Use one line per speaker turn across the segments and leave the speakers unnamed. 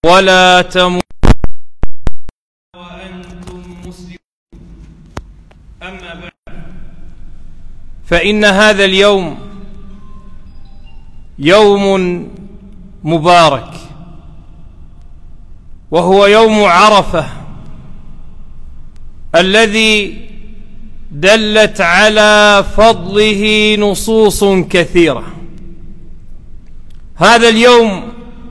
ولا تموتن وأنتم مسلمون. أما بعد، فإن هذا اليوم يوم مبارك، وهو يوم عرفة الذي دلت على فضله نصوص كثيرة. هذا اليوم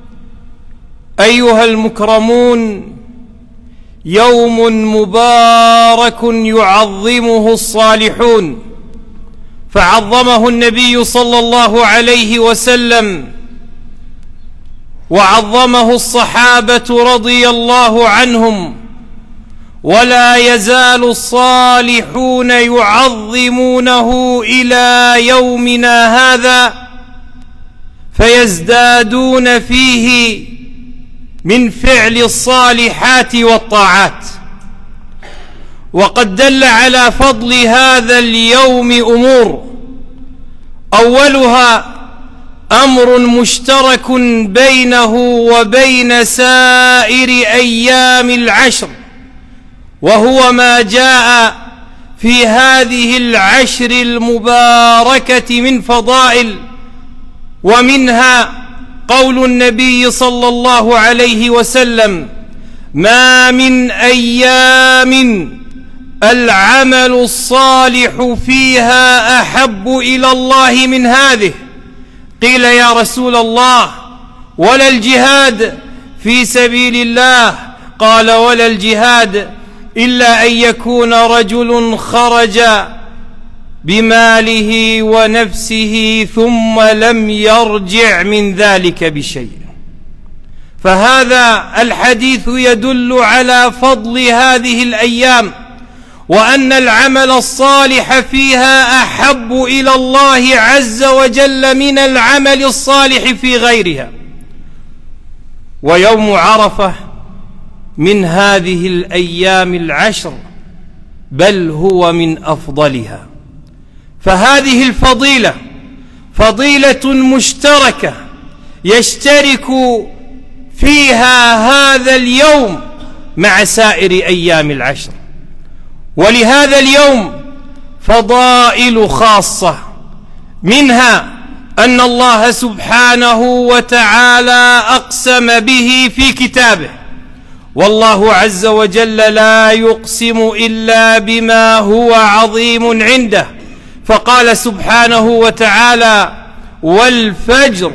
أيها المكرمون يوم مبارك يعظمه الصالحون، فعظمه النبي صلى الله عليه وسلم، وعظمه الصحابة رضي الله عنهم، ولا يزال الصالحون يعظمونه إلى يومنا هذا، فيزدادون فيه من فعل الصالحات والطاعات. وقد دل على فضل هذا اليوم أمور، أولها أمر مشترك بينه وبين سائر أيام العشر، وهو ما جاء في هذه العشر المباركة من فضائل، ومنها قول النبي صلى الله عليه وسلم: ما من أيام العمل الصالح فيها أحب إلى الله من هذه. قيل يا رسول الله ولا الجهاد في سبيل الله؟ قال ولا الجهاد إلا أن يكون رجل خرج بماله ونفسه ثم لم يرجع من ذلك بشيء. فهذا الحديث يدل على فضل هذه الأيام، وأن العمل الصالح فيها أحب إلى الله عز وجل من العمل الصالح في غيرها. ويوم عرفة من هذه الأيام العشر، بل هو من أفضلها. فهذه الفضيلة فضيلة مشتركة يشترك فيها هذا اليوم مع سائر أيام العشر. ولهذا اليوم فضائل خاصة، منها أن الله سبحانه وتعالى أقسم به في كتابه، والله عز وجل لا يقسم إلا بما هو عظيم عنده، فقال سبحانه وتعالى: والفجر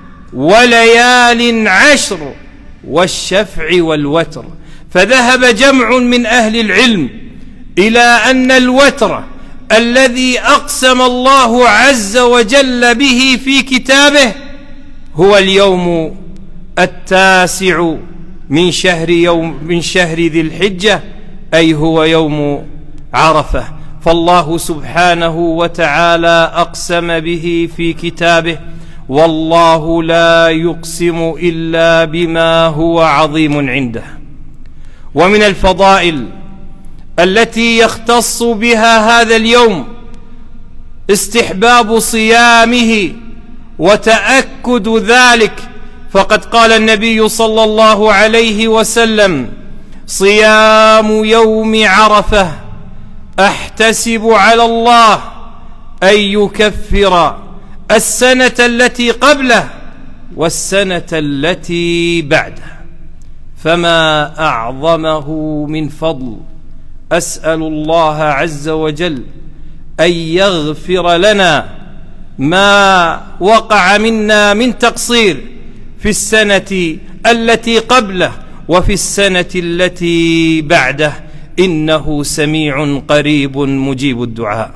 وليال عشر والشفع والوتر. فذهب جمع من أهل العلم إلى أن الوتر الذي أقسم الله عز وجل به في كتابه هو اليوم التاسع من شهر ذي الحجة، أي هو يوم عرفة. فالله سبحانه وتعالى أقسم به في كتابه، والله لا يقسم إلا بما هو عظيم عنده. ومن الفضائل التي يختص بها هذا اليوم استحباب صيامه وتأكد ذلك، فقد قال النبي صلى الله عليه وسلم: صيام يوم عرفة أحتسب على الله أن يكفر السنة التي قبله والسنة التي بعده. فما أعظمه من فضل. أسأل الله عز وجل أن يغفر لنا ما وقع منا من تقصير في السنة التي قبله وفي السنة التي بعده، إنه سميع قريب مجيب الدعاء.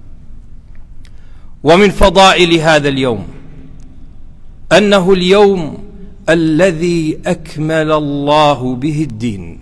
ومن فضائل هذا اليوم أنه اليوم الذي أكمل الله به الدين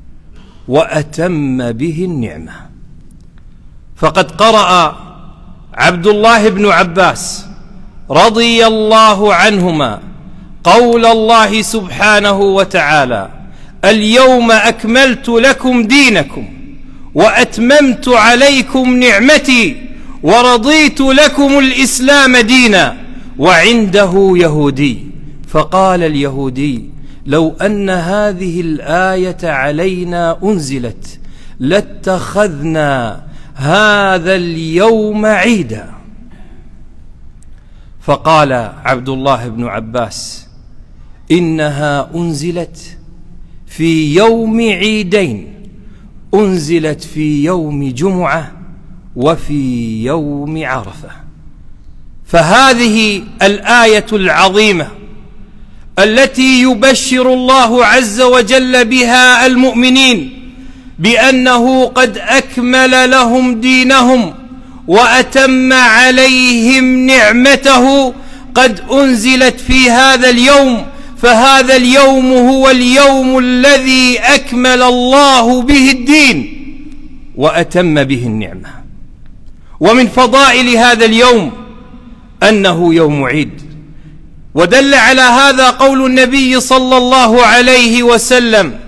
وأتم به النعمة. فقد قرأ عبد الله بن عباس رضي الله عنهما قول الله سبحانه وتعالى: اليوم أكملت لكم دينكم وأتممت عليكم نعمتي ورضيت لكم الإسلام دينا. وعنده يهودي فقال اليهودي: لو أن هذه الآية علينا أنزلت لاتخذنا هذا اليوم عيدا. فقال عبد الله بن عباس: إنها أنزلت في يوم عيدين، أنزلت في يوم جمعة وفي يوم عرفة. فهذه الآية العظيمة التي يبشر الله عز وجل بها المؤمنين بأنه قد أكمل لهم دينهم وأتم عليهم نعمته قد أنزلت في هذا اليوم، فهذا اليوم هو اليوم الذي أكمل الله به الدين وأتم به النعمة. ومن فضائل هذا اليوم أنه يوم عيد، ودل على هذا قول النبي صلى الله عليه وسلم: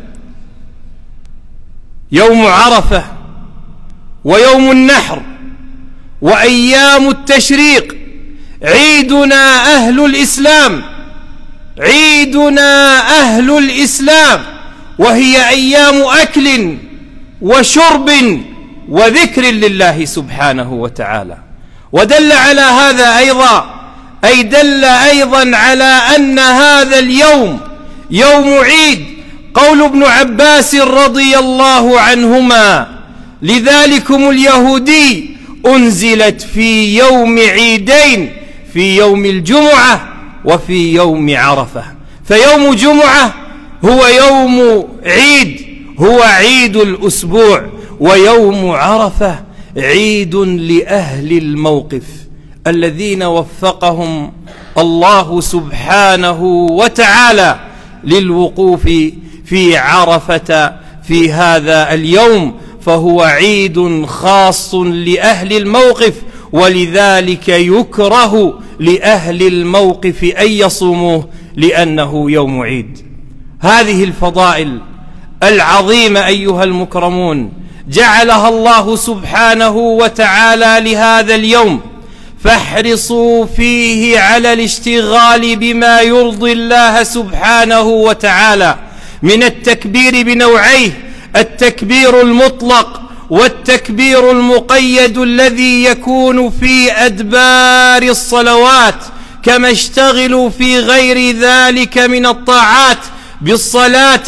يوم عرفة ويوم النحر وأيام التشريق عيدنا أهل الإسلام، عيدنا أهل الإسلام، وهي أيام أكل وشرب وذكر لله سبحانه وتعالى. ودل على هذا أيضا، أي دل أيضا على أن هذا اليوم يوم عيد قول ابن عباس رضي الله عنهما: لذلكم اليهودي أنزلت في يوم عيدين، في يوم الجمعة وفي يوم عرفة. فيوم جمعة هو يوم عيد، هو عيد الأسبوع، ويوم عرفة عيد لأهل الموقف الذين وفقهم الله سبحانه وتعالى للوقوف في عرفة في هذا اليوم، فهو عيد خاص لأهل الموقف، ولذلك يكره لأهل الموقف أن يصوموه لأنه يوم عيد. هذه الفضائل العظيمة أيها المكرمون جعلها الله سبحانه وتعالى لهذا اليوم، فاحرصوا فيه على الاشتغال بما يرضي الله سبحانه وتعالى من التكبير بنوعيه: التكبير المطلق والتكبير المقيد الذي يكون في أدبار الصلوات، كما اشتغلوا في غير ذلك من الطاعات بالصلاة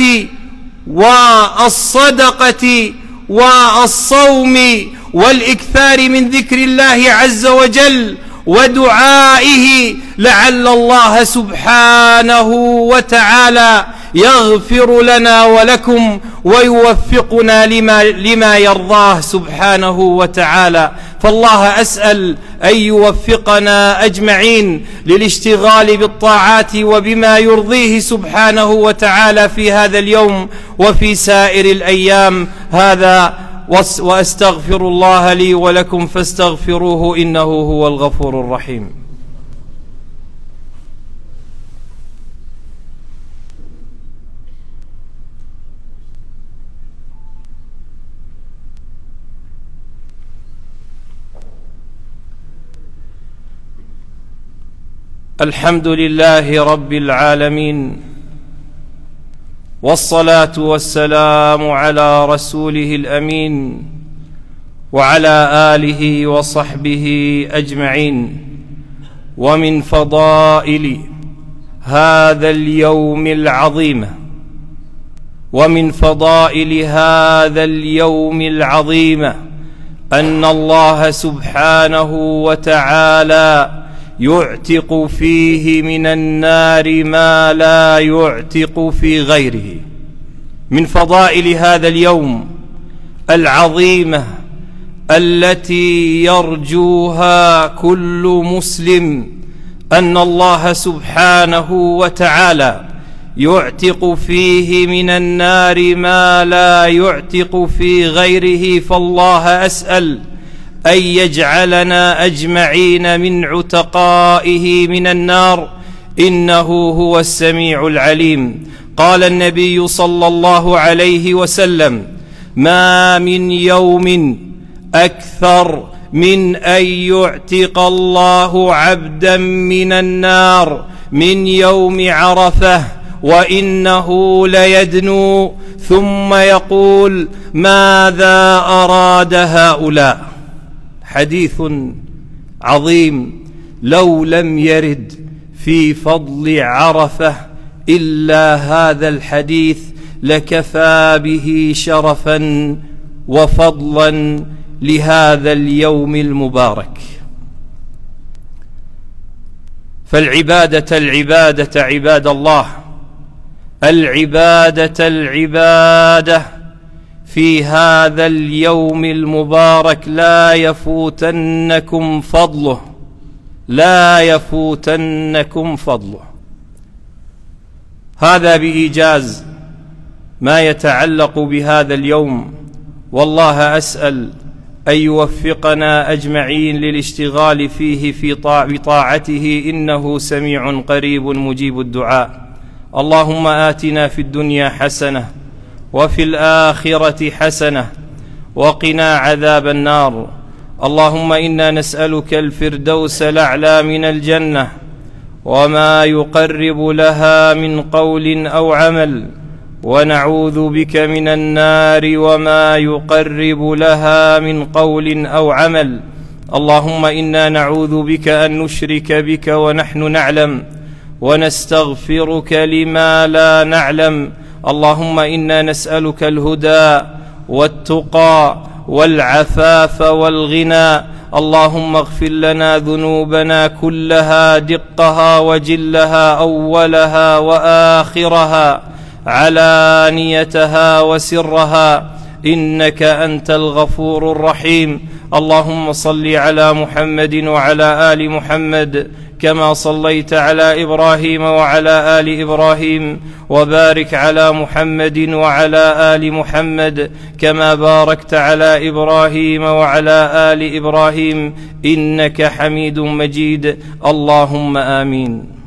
والصدقة والصوم والإكثار من ذكر الله عز وجل ودعائه، لعل الله سبحانه وتعالى يغفر لنا ولكم ويوفقنا لما يرضاه سبحانه وتعالى. فالله أسأل أن يوفقنا أجمعين للاشتغال بالطاعات وبما يرضيه سبحانه وتعالى في هذا اليوم وفي سائر الأيام. هذا وأستغفر الله لي ولكم فاستغفروه إنه هو الغفور الرحيم. الحمد لله رب العالمين، والصلاة والسلام على رسوله الأمين وعلى آله وصحبه أجمعين. ومن فضائل هذا اليوم العظيم، ومن فضائل هذا اليوم العظيم أن الله سبحانه وتعالى يعتق فيه من النار ما لا يعتق في غيره. من فضائل هذا اليوم العظيمة التي يرجوها كل مسلم أن الله سبحانه وتعالى يعتق فيه من النار ما لا يعتق في غيره. فالله أسأل أن يجعلنا أجمعين من عتقائه من النار، إنه هو السميع العليم. قال النبي صلى الله عليه وسلم: ما من يوم أكثر من أن يعتق الله عبدا من النار من يوم عرفة وإنه ليدنو ثم يقول ماذا أراد هؤلاء. حديث عظيم لو لم يرد في فضل عرفة إلا هذا الحديث لكفى به شرفا وفضلا لهذا اليوم المبارك. فالعبادة عباد الله، العبادة في هذا اليوم المبارك لا يفوتنكم فضله، لا يفوتنكم فضله. هذا بإيجاز ما يتعلق بهذا اليوم، والله أسأل أن يوفقنا أجمعين للاشتغال فيه بطاعته، إنه سميع قريب مجيب الدعاء. اللهم آتنا في الدنيا حسنة وفي الآخرة حسنة وقنا عذاب النار. اللهم إنا نسألك الفردوس الأعلى من الجنة وما يقرب لها من قول أو عمل، ونعوذ بك من النار وما يقرب لها من قول أو عمل. اللهم إنا نعوذ بك أن نشرك بك ونحن نعلم، ونستغفرك لما لا نعلم. اللهم إنا نسألك الهدى والتقى والعفاف والغنى. اللهم اغفر لنا ذنوبنا كلها دقها وجلها، أولها وآخرها، علانيتها وسرها، إنك أنت الغفور الرحيم. اللهم صل على محمد وعلى آل محمد كما صليت على إبراهيم وعلى آل إبراهيم، وبارك على محمد وعلى آل محمد كما باركت على إبراهيم وعلى آل إبراهيم، إنك حميد مجيد. اللهم آمين.